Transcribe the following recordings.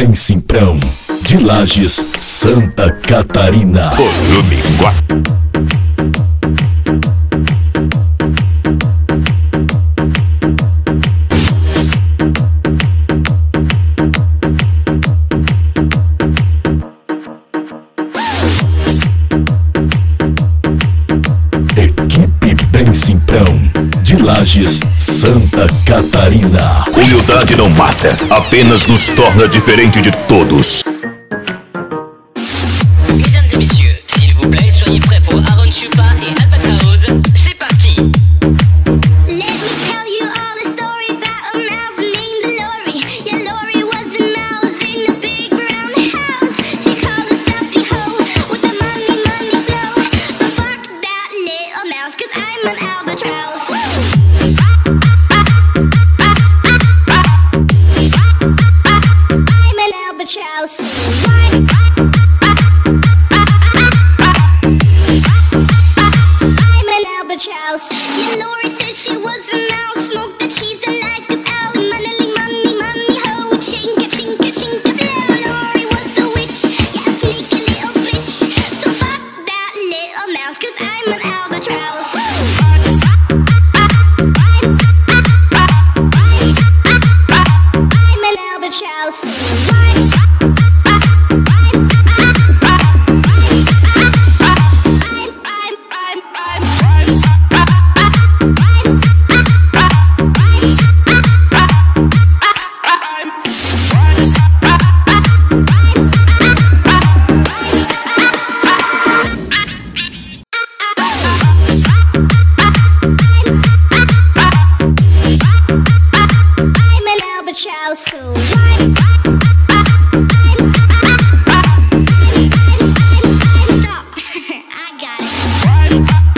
Bem Simprão, de Lages, Santa Catarina. Volume 4. Equipe Bem Simprão, de Lages, Santa Catarina. Humildade não mata, apenas nos torna diferente de todos. Mesdames et messieurs, s'il vous plaît, soyez prêts pour Aaron Chupa et Albatraoz. C'est parti! Let me tell you all a story about a mouse named Lori. Yeah, Lori was a mouse in a big brown house. She called herself the hoe with the money flow. But fuck that little mouse, 'cause I'm an albatross. I'm an albatross. I'm an albatross. Yeah, Lori said she was a mouse, smoked the cheese and like a owl. Money, ho, chinka, chinka, chinka, blow. Lori was a witch, yeah, a sneaky little bitch. So fuck that little mouse, 'cause I'm an albatross. I'm an albatross. I'm an albatross. Stop. I got it.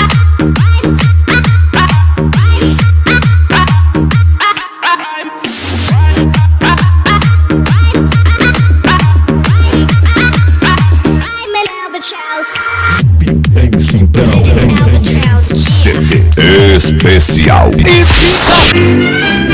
I'm an albatross. Bem Simprão, Albatross. CD especial.